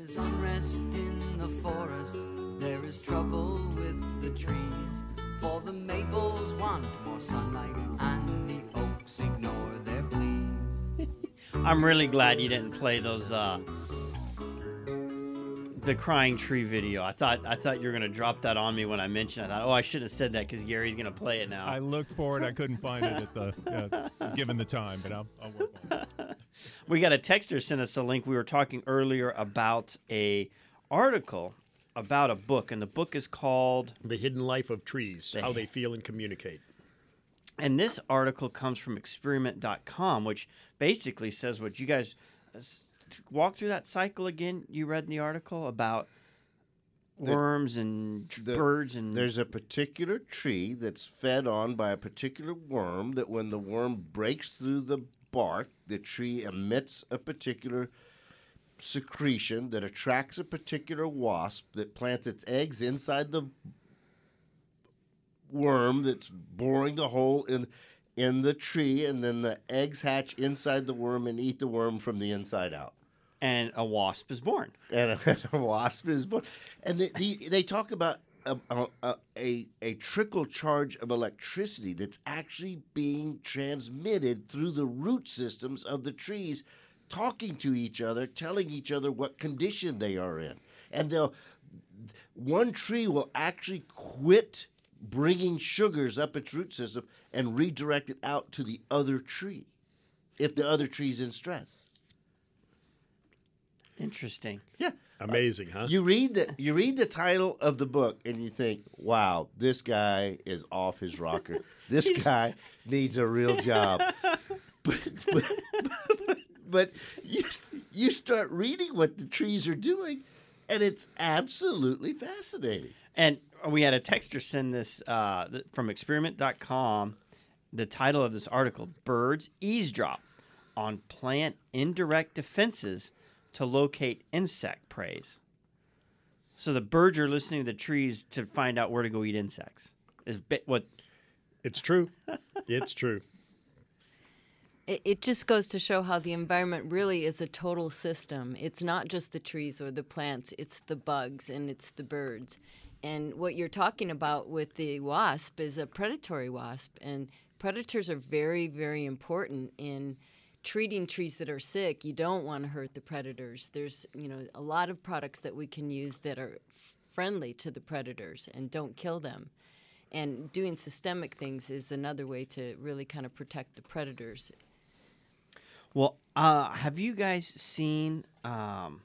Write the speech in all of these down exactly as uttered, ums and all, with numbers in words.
is unrest in the forest, there is trouble with the trees, for the maples want more sunlight and the oaks ignore their pleas. I'm really glad you didn't play those uh the crying tree video. I thought I thought you were gonna drop that on me when I mentioned it. I thought, oh, I should have said that because Gary's gonna play it now. I looked for it. I couldn't find it at the uh, given the time, but I'll, I'll work on it. We got a texter sent us a link. We were talking earlier about a article about a book, and the book is called The Hidden Life of Trees, The How They Feel and Communicate. And this article comes from experiment dot com, which basically says what you guys uh, walk through that cycle again. You read in the article about The- worms and tr- the- birds and There's a particular tree that's fed on by a particular worm that when the worm breaks through the bark, the tree emits a particular secretion that attracts a particular wasp that plants its eggs inside the worm that's boring the hole in in the tree, and then the eggs hatch inside the worm and eat the worm from the inside out. and a wasp is born. And a, and a wasp is born. And they, they, they talk about a, a, a, a trickle charge of electricity that's actually being transmitted through the root systems of the trees, talking to each other, telling each other what condition they are in. And they'll one tree will actually quit bringing sugars up its root system and redirect it out to the other tree if the other tree's in stress. Interesting. Yeah. Amazing, huh? You read the you read the title of the book and you think, "Wow, this guy is off his rocker. This guy needs a real job." But but, but, but you you start reading what the trees are doing, and it's absolutely fascinating. And we had a texter send this uh, th- from experiment dot com. The title of this article, Birds Eavesdrop on Plant Indirect Defenses to Locate Insect Preys. So the birds are listening to the trees to find out where to go eat insects. Is bi- what? It's true. It's true. It, it just goes to show how the environment really is a total system. It's not just the trees or the plants, it's the bugs and it's the birds. And what you're talking about with the wasp is a predatory wasp. And predators are very, very important in treating trees that are sick. You don't want to hurt the predators. There's, you know, a lot of products that we can use that are f- friendly to the predators and don't kill them. And doing systemic things is another way to really kind of protect the predators. Well, uh, have you guys seen um,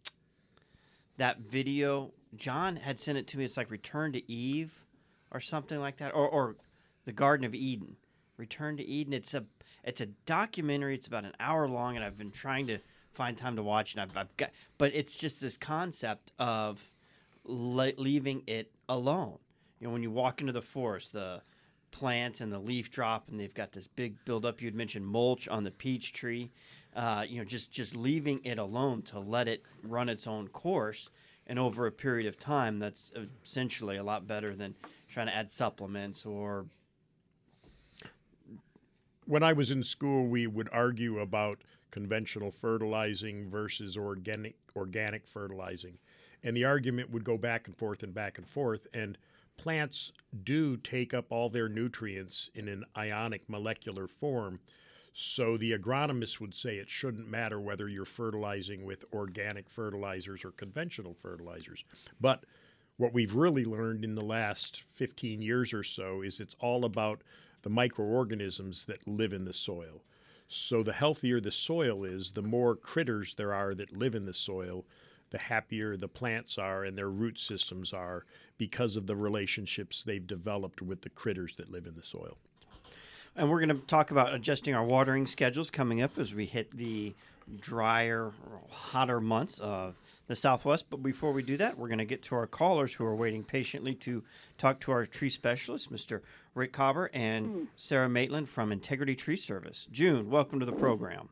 that video? John had sent it to me. It's like Return to Eve or something like that, or, or the Garden of Eden. Return to Eden. It's a it's a documentary. It's about an hour long, and I've been trying to find time to watch it. I've, I've got, but it's just this concept of le- leaving it alone. You know, when you walk into the forest, the plants and the leaf drop, and they've got this big buildup. You'd mentioned mulch on the peach tree. Uh, you know, just just leaving it alone to let it run its own course, and over a period of time, that's essentially a lot better than trying to add supplements or. When I was in school, we would argue about conventional fertilizing versus organic organic fertilizing. And the argument would go back and forth and back and forth. And plants do take up all their nutrients in an ionic molecular form. So the agronomist would say it shouldn't matter whether you're fertilizing with organic fertilizers or conventional fertilizers. But what we've really learned in the last fifteen years or so is it's all about the microorganisms that live in the soil. So the healthier the soil is, the more critters there are that live in the soil, the happier the plants are and their root systems are because of the relationships they've developed with the critters that live in the soil. And we're going to talk about adjusting our watering schedules coming up as we hit the drier, hotter months of the Southwest. But before we do that, we're going to get to our callers who are waiting patiently to talk to our tree specialists, Mister Rick Cobber and Sarah Maitland from Integrity Tree Service. June, welcome to the program.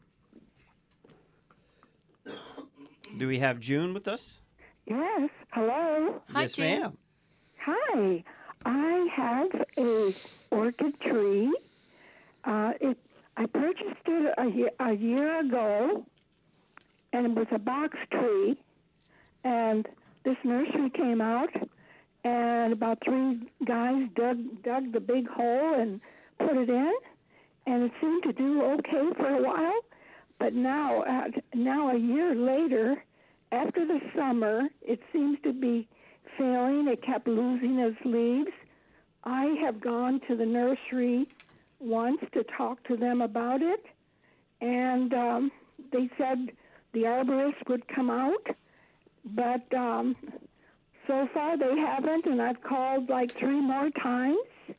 Do we have June with us? Yes. Hello. Hi, yes, June. ma'am. Hi. I have a orchid tree. Uh, it, I purchased it a year, a year ago, and it was a box tree. and this nursery came out, and about three guys dug dug the big hole and put it in, and it seemed to do okay for a while. But now, uh, now a year later, after the summer, it seems to be failing. It kept losing its leaves. I have gone to the nursery once to talk to them about it, and um, they said the arborist would come out, but um, so far they haven't, and I've called like three more times,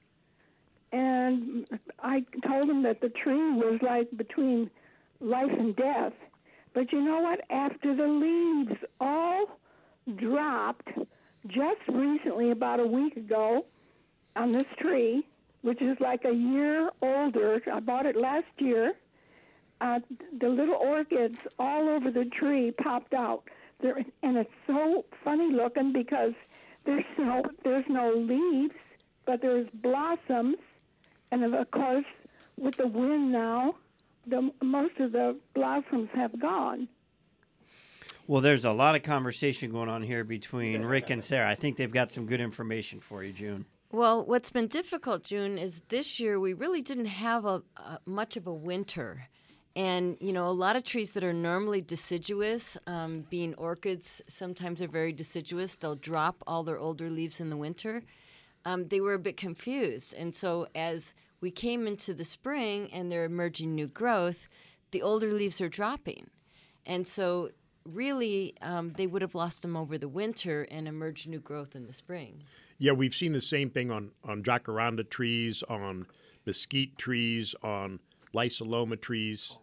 and I told them that the tree was like between life and death. But you know what? After the leaves all dropped just recently, about a week ago, on this tree, which is like a year older, I bought it last year, uh, the little orchids all over the tree popped out. There, and it's so funny looking because there's no, there's no leaves, but there's blossoms. And of course, with the wind now, the, most of the blossoms have gone. Well, there's a lot of conversation going on here between Rick and Sarah. I think they've got some good information for you, June. Well, what's been difficult, June, is this year we really didn't have a, a much of a winter. And, you know, a lot of trees that are normally deciduous, um, being orchids, sometimes are very deciduous. They'll drop all their older leaves in the winter. Um, they were a bit confused. And so as we came into the spring and they're emerging new growth, the older leaves are dropping. And so really um, they would have lost them over the winter and emerged new growth in the spring. Yeah, we've seen the same thing on, on jacaranda trees, on mesquite trees, on lysoloma trees.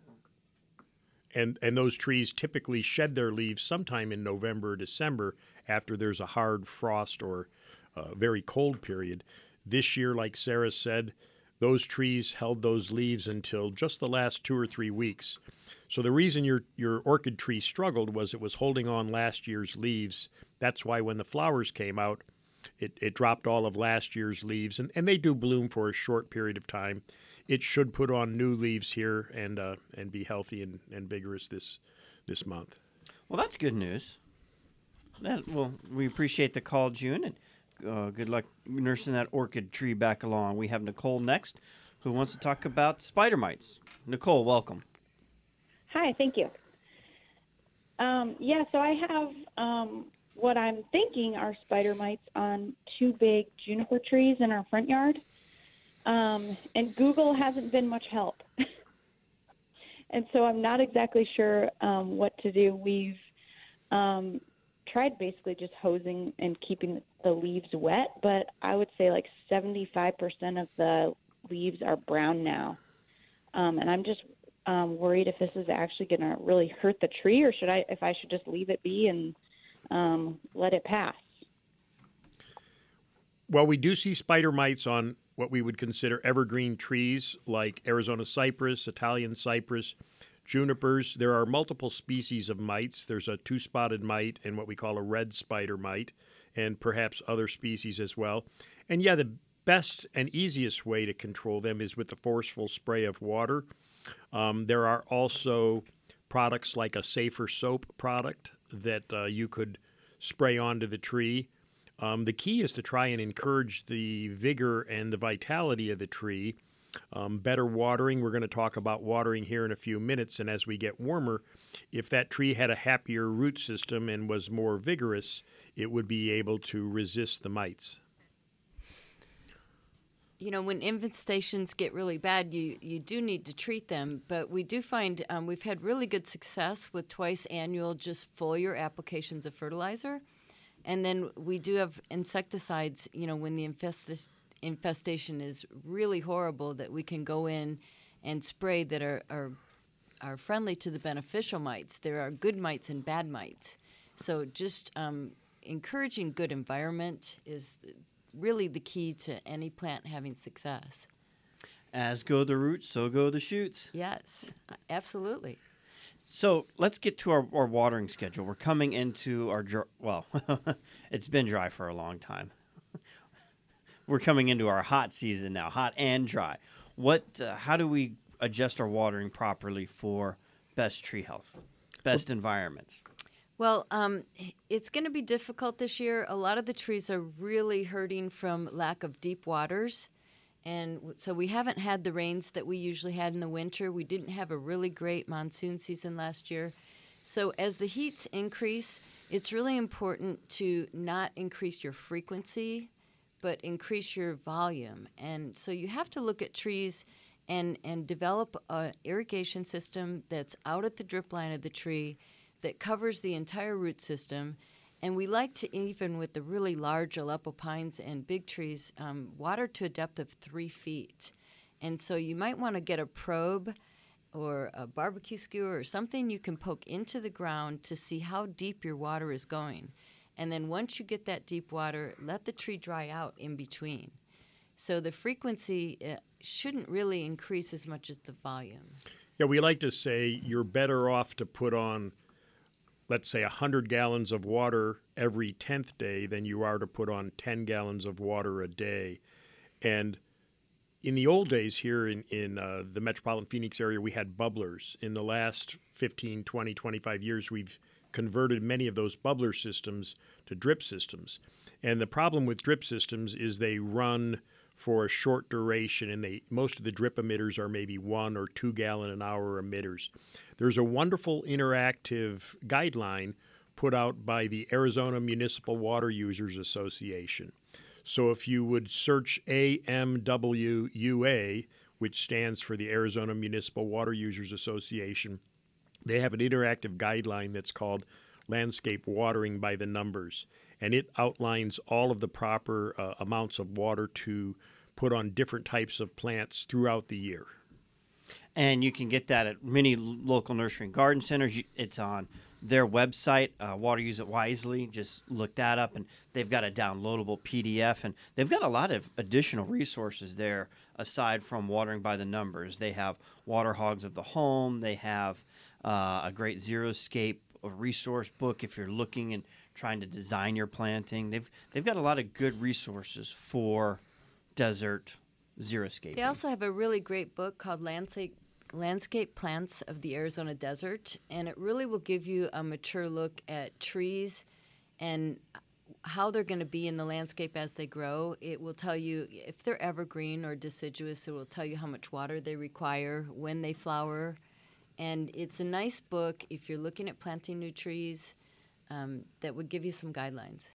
And and those trees typically shed their leaves sometime in November or December after there's a hard frost or a very cold period. This year, like Sarah said, those trees held those leaves until just the last two or three weeks. So the reason your your orchid tree struggled was it was holding on last year's leaves. That's why when the flowers came out, it, it dropped all of last year's leaves. And, and they do bloom for a short period of time. It should put on new leaves here and uh, and be healthy and, and vigorous this this month. Well, that's good news. That, well, we appreciate the call, June, and uh, good luck nursing that orchid tree back along. We have Nicole next, who wants to talk about spider mites. Nicole, welcome. Hi, thank you. Um, yeah, so I have um, what I'm thinking are spider mites on two big juniper trees in our front yard. Um, and Google hasn't been much help. And so I'm not exactly sure um, what to do. We've um, tried basically just hosing and keeping the leaves wet, but I would say like seventy-five percent of the leaves are brown now. Um, and I'm just um, worried if this is actually going to really hurt the tree, or should I, if I should just leave it be and um, let it pass. Well, we do see spider mites on what we would consider evergreen trees like Arizona cypress, Italian cypress, junipers. There are multiple species of mites. There's a two-spotted mite and what we call a red spider mite, and perhaps other species as well. And yeah, the best and easiest way to control them is with a forceful spray of water. Um, there are also products like a Safer soap product that uh, you could spray onto the tree. Um, the key is to try and encourage the vigor and the vitality of the tree. Um, better watering, we're going to talk about watering here in a few minutes, and as we get warmer, if that tree had a happier root system and was more vigorous, it would be able to resist the mites. You know, when infestations get really bad, you, you do need to treat them, but we do find um, we've had really good success with twice annual just foliar applications of fertilizer. And then we do have insecticides, you know, when the infest- infestation is really horrible, that we can go in and spray that are, are are friendly to the beneficial mites. There are good mites and bad mites. So just um, encouraging good environment is really the key to any plant having success. As go the roots, so go the shoots. Yes, absolutely. So let's get to our, our watering schedule. We're coming into our, dr- well, it's been dry for a long time. We're coming into our hot season now, hot and dry. What? Uh, how do we adjust our watering properly for best tree health, best well, environments? Well, um, it's going to be difficult this year. A lot of the trees are really hurting from lack of deep waters. And w- so we haven't had the rains that we usually had in the winter. We didn't have a really great monsoon season last year. So as the heats increase, it's really important to not increase your frequency, but increase your volume. And so you have to look at trees and, and develop an irrigation system that's out at the drip line of the tree that covers the entire root system. And we like to, even with the really large Aleppo pines and big trees, um, water to a depth of three feet. And so you might want to get a probe or a barbecue skewer or something you can poke into the ground to see how deep your water is going. And then once you get that deep water, let the tree dry out in between. So the frequency uh, shouldn't really increase as much as the volume. Yeah, we like to say you're better off to put on, let's say, one hundred gallons of water every tenth day than you are to put on ten gallons of water a day. And in the old days here in, in uh, the metropolitan Phoenix area, we had bubblers. In the last fifteen, twenty, twenty-five years, we've converted many of those bubbler systems to drip systems. And the problem with drip systems is they run for a short duration, and they most of the drip emitters are maybe one or two gallon an hour emitters. There's a wonderful interactive guideline put out by the Arizona Municipal Water Users Association. So if you would search A M W U A, which stands for the Arizona Municipal Water Users Association, they have an interactive guideline that's called Landscape Watering by the Numbers, and it outlines all of the proper uh, amounts of water to put on different types of plants throughout the year. And you can get that at many l- local nursery and garden centers. You- It's on their website, uh, Water Use It Wisely. Just look that up, and they've got a downloadable P D F, and they've got a lot of additional resources there aside from watering by the numbers. They have Water Hogs of the Home. They have uh, a great Xeriscape a resource book if you're looking and trying to design your planting. They've they've got a lot of good resources for desert xeriscaping. They also have a really great book called Landscape Landscape Plants of the Arizona Desert, and it really will give you a mature look at trees and how they're going to be in the landscape as they grow. It will tell you if they're evergreen or deciduous. It will tell you how much water they require, when they flower. And it's a nice book if you're looking at planting new trees um, that would give you some guidelines.